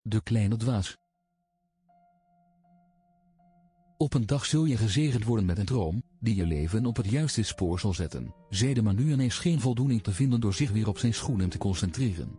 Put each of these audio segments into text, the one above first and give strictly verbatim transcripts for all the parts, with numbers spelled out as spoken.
de kleine dwaas. Op een dag zul je gezegend worden met een droom, die je leven op het juiste spoor zal zetten, zei de Manu en hij scheen voldoening te vinden door zich weer op zijn schoenen te concentreren.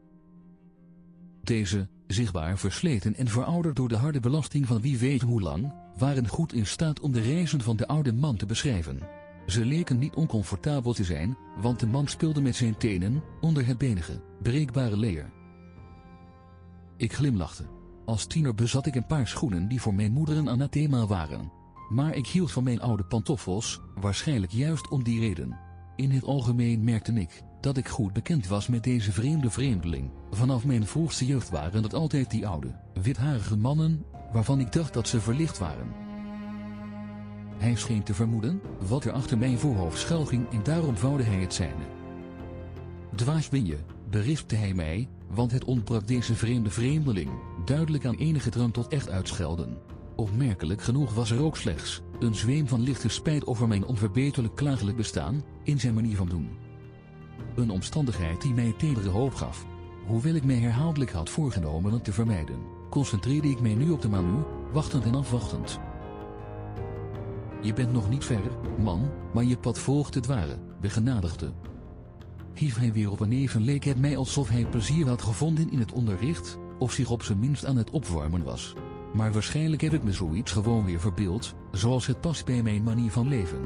Deze, zichtbaar versleten en verouderd door de harde belasting van wie weet hoe lang, waren goed in staat om de reizen van de oude man te beschrijven. Ze leken niet oncomfortabel te zijn, want de man speelde met zijn tenen, onder het benige, breekbare leer. Ik glimlachte. Als tiener bezat ik een paar schoenen die voor mijn moeder een anathema waren. Maar ik hield van mijn oude pantoffels, waarschijnlijk juist om die reden. In het algemeen merkte ik, dat ik goed bekend was met deze vreemde vreemdeling. Vanaf mijn vroegste jeugd waren het altijd die oude, witharige mannen, waarvan ik dacht dat ze verlicht waren. Hij scheen te vermoeden, wat er achter mijn voorhoofd schuilging en daarom vouwde hij het zijne. Dwaas ben je, berispte hij mij, want het ontbrak deze vreemde vreemdeling, duidelijk aan enige drang tot echt uitschelden. Opmerkelijk genoeg was er ook slechts een zweem van lichte spijt over mijn onverbeterlijk klagelijk bestaan, in zijn manier van doen. Een omstandigheid die mij tedere hoop gaf. Hoewel ik mij herhaaldelijk had voorgenomen het te vermijden, concentreerde ik mij nu op de Manu, wachtend en afwachtend. Je bent nog niet ver, man, maar je pad volgt het ware, begenadigde. Hief hij weer op en even leek het mij alsof hij plezier had gevonden in het onderricht, of zich op zijn minst aan het opwarmen was. Maar waarschijnlijk heb ik me zoiets gewoon weer verbeeld, zoals het past bij mijn manier van leven.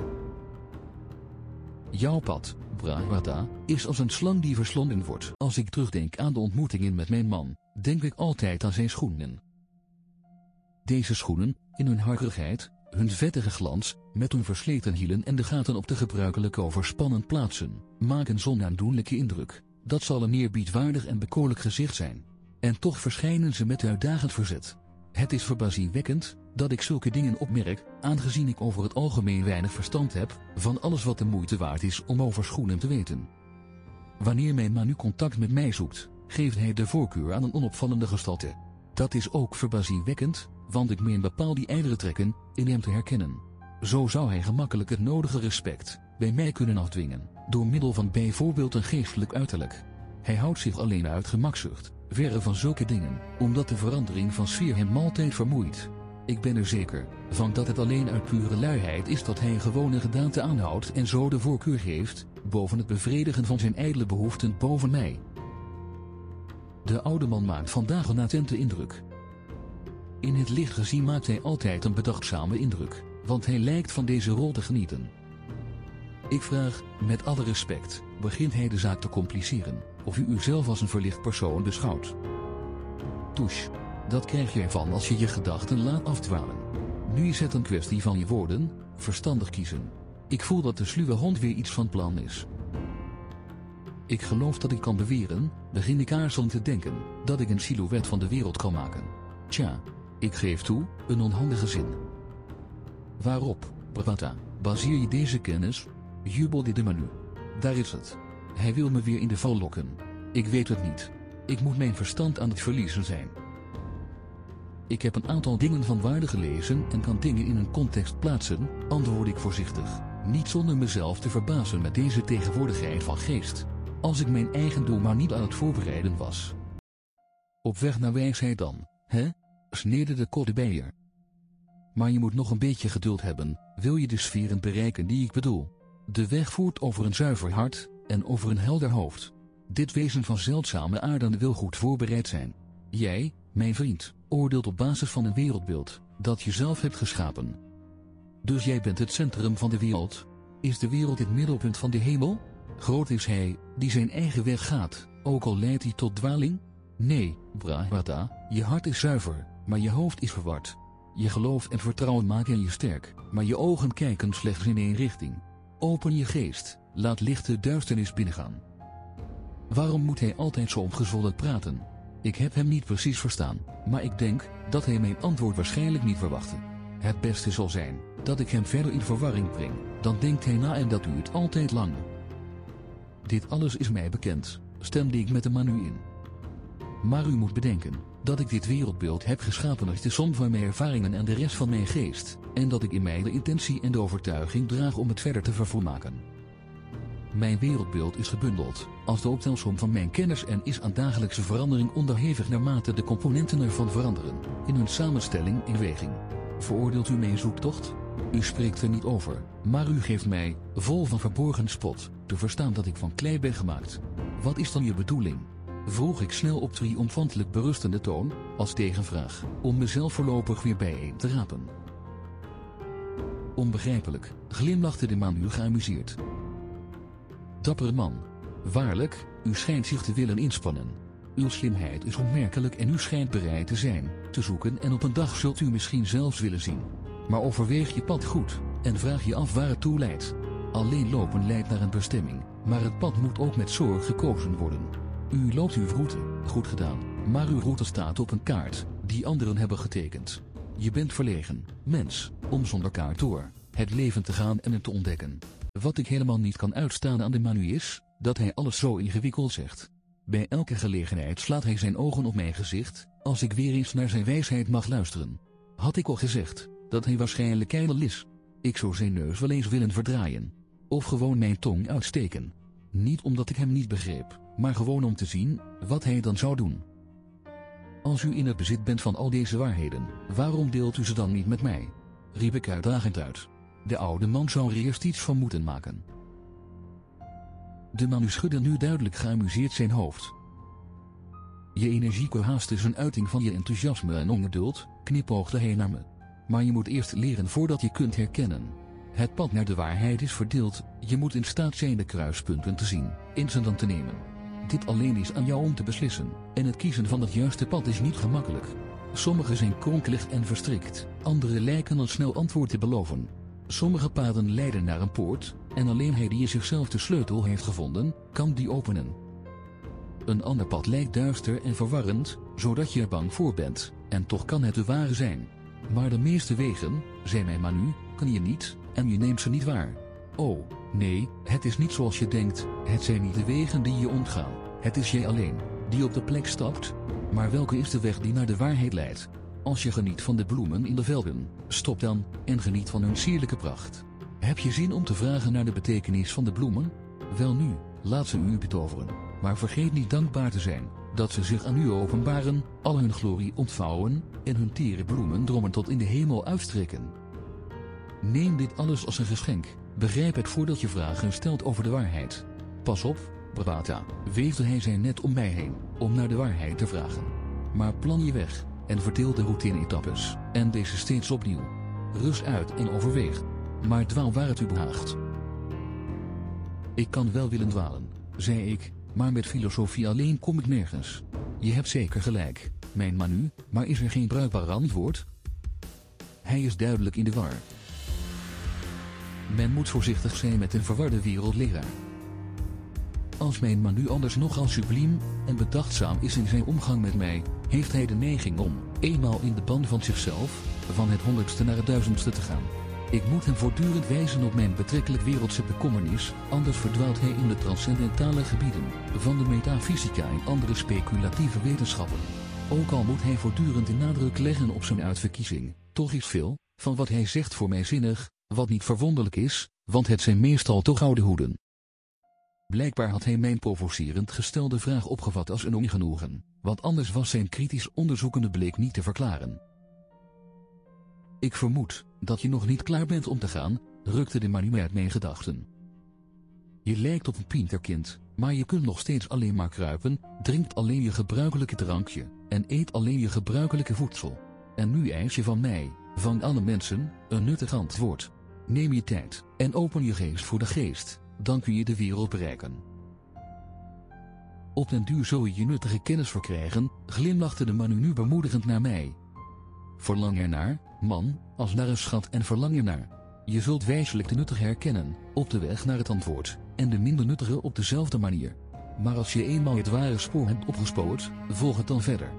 Jouw pad, Brahmata, is als een slang die verslonden wordt. Als ik terugdenk aan de ontmoetingen met mijn man, denk ik altijd aan zijn schoenen. Deze schoenen, in hun harigheid, hun vettige glans, met hun versleten hielen en de gaten op de gebruikelijke overspannen plaatsen, maken zo'n aandoenlijke indruk. Dat zal een eerbiedwaardig en bekoorlijk gezicht zijn. En toch verschijnen ze met uitdagend verzet. Het is verbazingwekkend dat ik zulke dingen opmerk, aangezien ik over het algemeen weinig verstand heb van alles wat de moeite waard is om over schoenen te weten. Wanneer mijn Manu contact met mij zoekt, geeft hij de voorkeur aan een onopvallende gestalte. Dat is ook verbazingwekkend, want ik meen bepaald die ijdele trekken in hem te herkennen. Zo zou hij gemakkelijk het nodige respect bij mij kunnen afdwingen, door middel van bijvoorbeeld een geestelijk uiterlijk. Hij houdt zich alleen uit gemakzucht, verre van zulke dingen, omdat de verandering van sfeer hem altijd vermoeit. Ik ben er zeker van dat het alleen uit pure luiheid is dat hij een gewone gedaante aanhoudt en zo de voorkeur geeft, boven het bevredigen van zijn ijdele behoeften boven mij. De oude man maakt vandaag een attente indruk. In het licht gezien maakt hij altijd een bedachtzame indruk, want hij lijkt van deze rol te genieten. Ik vraag, met alle respect, begint hij de zaak te compliceren, of u uzelf als een verlicht persoon beschouwt. Touche. Dat krijg je ervan als je je gedachten laat afdwalen. Nu is het een kwestie van je woorden, verstandig kiezen. Ik voel dat de sluwe hond weer iets van plan is. Ik geloof dat ik kan beweren, begin ik aarzelend te denken, dat ik een silhouet van de wereld kan maken. Tja, ik geef toe, een onhandige zin. Waarop, Brahmata, baseer je deze kennis? Jubelde de Manu. Daar is het. Hij wil me weer in de val lokken. Ik weet het niet. Ik moet mijn verstand aan het verliezen zijn. Ik heb een aantal dingen van waarde gelezen en kan dingen in een context plaatsen, antwoord ik voorzichtig, niet zonder mezelf te verbazen met deze tegenwoordigheid van geest. Als ik mijn eigen doel maar niet aan het voorbereiden was. Op weg naar wijsheid dan, hè? Sneerde de koddebeier. Maar je moet nog een beetje geduld hebben, wil je de sferen bereiken die ik bedoel. De weg voert over een zuiver hart en over een helder hoofd. Dit wezen van zeldzame aarde wil goed voorbereid zijn. Jij, mijn vriend, oordeelt op basis van een wereldbeeld dat je zelf hebt geschapen. Dus jij bent het centrum van de wereld. Is de wereld het middelpunt van de hemel? Groot is hij, die zijn eigen weg gaat, ook al leidt hij tot dwaling? Nee, Brahmata, je hart is zuiver, maar je hoofd is verward. Je geloof en vertrouwen maken je sterk, maar je ogen kijken slechts in één richting. Open je geest, laat lichte duisternis binnengaan. Waarom moet hij altijd zo opgezwollen praten? Ik heb hem niet precies verstaan, maar ik denk dat hij mijn antwoord waarschijnlijk niet verwachtte. Het beste zal zijn dat ik hem verder in verwarring breng, dan denkt hij na en dat duurt altijd lang. Dit alles is mij bekend, stemde ik met de Manu in. Maar u moet bedenken dat ik dit wereldbeeld heb geschapen uit de som van mijn ervaringen en de rest van mijn geest, en dat ik in mij de intentie en de overtuiging draag om het verder te vervolmaken. Mijn wereldbeeld is gebundeld als de optelsom van mijn kennis en is aan dagelijkse verandering onderhevig naarmate de componenten ervan veranderen, in hun samenstelling in weging. Veroordeelt u mijn zoektocht? U spreekt er niet over, maar u geeft mij, vol van verborgen spot, te verstaan dat ik van klei ben gemaakt. Wat is dan je bedoeling? Vroeg ik snel op triomfantelijk berustende toon, als tegenvraag, om mezelf voorlopig weer bijeen te rapen. Onbegrijpelijk, glimlachte de man nu geamuseerd. Dappere man. Waarlijk, u schijnt zich te willen inspannen. Uw slimheid is opmerkelijk en u schijnt bereid te zijn, te zoeken en op een dag zult u misschien zelfs willen zien. Maar overweeg je pad goed, en vraag je af waar het toe leidt. Alleen lopen leidt naar een bestemming, maar het pad moet ook met zorg gekozen worden. U loopt uw route, goed gedaan, maar uw route staat op een kaart, die anderen hebben getekend. Je bent verlegen, mens, om zonder kaart door het leven te gaan en het te ontdekken. Wat ik helemaal niet kan uitstaan aan de Manu is, dat hij alles zo ingewikkeld zegt. Bij elke gelegenheid slaat hij zijn ogen op mijn gezicht, als ik weer eens naar zijn wijsheid mag luisteren. Had ik al gezegd, dat hij waarschijnlijk ijdel is. Ik zou zijn neus wel eens willen verdraaien. Of gewoon mijn tong uitsteken. Niet omdat ik hem niet begreep, maar gewoon om te zien, wat hij dan zou doen. Als u in het bezit bent van al deze waarheden, waarom deelt u ze dan niet met mij? Riep ik uitdagend uit. De oude man zou er eerst iets van moeten maken. De man schudde nu duidelijk geamuseerd zijn hoofd. Je energieke haast is een uiting van je enthousiasme en ongeduld, knipoogde hij naar me. Maar je moet eerst leren voordat je kunt herkennen. Het pad naar de waarheid is verdeeld, je moet in staat zijn de kruispunten te zien, in ze dan te nemen. Dit alleen is aan jou om te beslissen, en het kiezen van het juiste pad is niet gemakkelijk. Sommige zijn kronkelig en verstrikt, andere lijken een snel antwoord te beloven. Sommige paden leiden naar een poort, en alleen hij die in zichzelf de sleutel heeft gevonden, kan die openen. Een ander pad lijkt duister en verwarrend, zodat je er bang voor bent, en toch kan het de ware zijn. Maar de meeste wegen, zei mijn Manu, kan je niet, en je neemt ze niet waar. Oh, nee, het is niet zoals je denkt, het zijn niet de wegen die je ontgaan, het is jij alleen, die op de plek stapt. Maar welke is de weg die naar de waarheid leidt? Als je geniet van de bloemen in de velden, stop dan, en geniet van hun sierlijke pracht. Heb je zin om te vragen naar de betekenis van de bloemen? Wel nu, laat ze u betoveren, maar vergeet niet dankbaar te zijn, dat ze zich aan u openbaren, al hun glorie ontvouwen, en hun tere bloemen drommen tot in de hemel uitstrekken. Neem dit alles als een geschenk, begrijp het voordat je vragen stelt over de waarheid. Pas op, Bravata, weefde hij zijn net om mij heen, om naar de waarheid te vragen. Maar plan je weg, en verdeel de route in etappes, en deze steeds opnieuw. Rust uit en overweeg, maar dwaal waar het u behaagt. Ik kan wel willen dwalen, zei ik, maar met filosofie alleen kom ik nergens. Je hebt zeker gelijk, mijn Manu, maar is er geen bruikbaar antwoord? Hij is duidelijk in de war. Men moet voorzichtig zijn met een verwarde wereldleraar. Als mijn Manu anders nogal subliem en bedachtzaam is in zijn omgang met mij, heeft hij de neiging om, eenmaal in de ban van zichzelf, van het honderdste naar het duizendste te gaan. Ik moet hem voortdurend wijzen op mijn betrekkelijk wereldse bekommernis, anders verdwaalt hij in de transcendentale gebieden, van de metafysica en andere speculatieve wetenschappen. Ook al moet hij voortdurend de nadruk leggen op zijn uitverkiezing, toch is veel, van wat hij zegt voor mij zinnig, wat niet verwonderlijk is, want het zijn meestal toch oude hoeden. Blijkbaar had hij mijn provocerend gestelde vraag opgevat als een ongenoegen, want anders was zijn kritisch onderzoekende blik niet te verklaren. Ik vermoed dat je nog niet klaar bent om te gaan, rukte de Manu uit mijn gedachten. Je lijkt op een pinterkind, maar je kunt nog steeds alleen maar kruipen, drinkt alleen je gebruikelijke drankje, en eet alleen je gebruikelijke voedsel. En nu eis je van mij, van alle mensen, een nuttig antwoord. Neem je tijd, en open je geest voor de geest, dan kun je de wereld bereiken. Op den duur zul je je nuttige kennis verkrijgen, glimlachte de Manu nu bemoedigend naar mij. Verlang ernaar, man, als naar een schat en verlang ernaar. Je zult wijselijk de nuttige herkennen, op de weg naar het antwoord, en de minder nuttige op dezelfde manier. Maar als je eenmaal het ware spoor hebt opgespoord, volg het dan verder.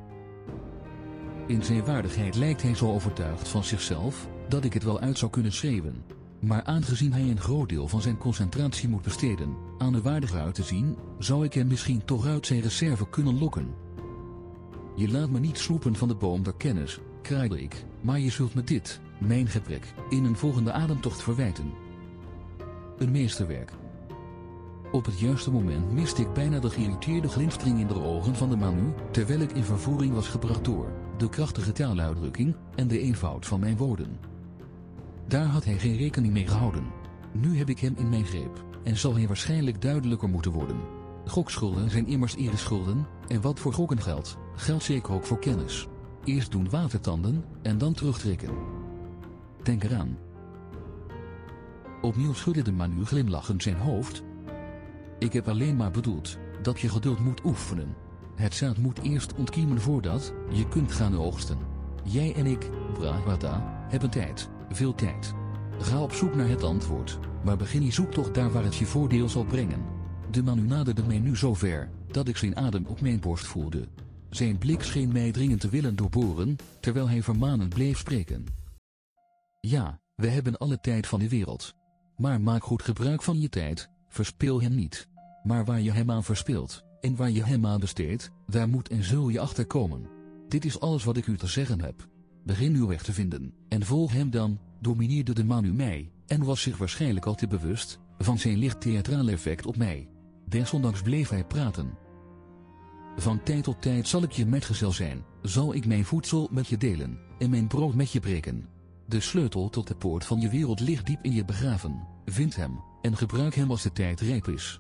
In zijn waardigheid lijkt hij zo overtuigd van zichzelf, dat ik het wel uit zou kunnen schreeuwen. Maar aangezien hij een groot deel van zijn concentratie moet besteden, aan er waardig uit te zien, zou ik hem misschien toch uit zijn reserve kunnen lokken. Je laat me niet sloepen van de boom der kennis, kraaide ik, maar je zult me dit, mijn gebrek, in een volgende ademtocht verwijten. Een meesterwerk. Op het juiste moment miste ik bijna de geïrriteerde glinstering in de ogen van de Manu, terwijl ik in vervoering was gebracht door de krachtige taaluitdrukking en de eenvoud van mijn woorden. Daar had hij geen rekening mee gehouden. Nu heb ik hem in mijn greep, en zal hij waarschijnlijk duidelijker moeten worden. Gokschulden zijn immers ereschulden, en wat voor gokken geldt, geldt zeker ook voor kennis. Eerst doen watertanden, en dan terugtrekken. Denk eraan. Opnieuw schudde de Manu glimlachend zijn hoofd. Ik heb alleen maar bedoeld dat je geduld moet oefenen. Het zaad moet eerst ontkiemen voordat je kunt gaan oogsten. Jij en ik, Brahmata, hebben tijd, veel tijd. Ga op zoek naar het antwoord, maar begin je zoektocht daar waar het je voordeel zal brengen. De Manu naderde mij nu zo ver, dat ik zijn adem op mijn borst voelde. Zijn blik scheen mij dringend te willen doorboren, terwijl hij vermanend bleef spreken. Ja, we hebben alle tijd van de wereld. Maar maak goed gebruik van je tijd, verspil hem niet. Maar waar je hem aan verspilt, en waar je hem aan besteedt, daar moet en zul je achter komen. Dit is alles wat ik u te zeggen heb. Begin uw weg te vinden, en volg hem dan, domineerde de Manu mij, en was zich waarschijnlijk al te bewust van zijn licht theatraal effect op mij. Desondanks bleef hij praten. Van tijd tot tijd zal ik je metgezel zijn, zal ik mijn voedsel met je delen, en mijn brood met je breken. De sleutel tot de poort van je wereld ligt diep in je begraven. Vind hem, en gebruik hem als de tijd rijp is.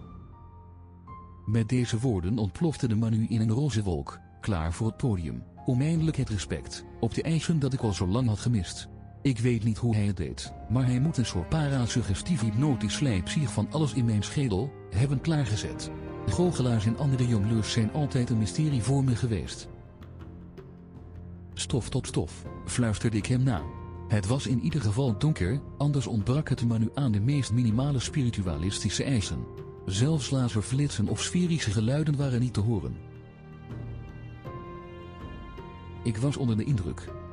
Met deze woorden ontplofte de Manu in een roze wolk, klaar voor het podium, om eindelijk het respect op te eisen dat ik al zo lang had gemist. Ik weet niet hoe hij het deed, maar hij moet een soort parasuggestief hypnotisch slijpzier van alles in mijn schedel hebben klaargezet. Goochelaars en andere jongleurs zijn altijd een mysterie voor me geweest. Stof tot stof, fluisterde ik hem na. Het was in ieder geval donker, anders ontbrak het Manu aan de meest minimale spiritualistische eisen. Zelfs laserflitsen of sferische geluiden waren niet te horen. Ik was onder de indruk.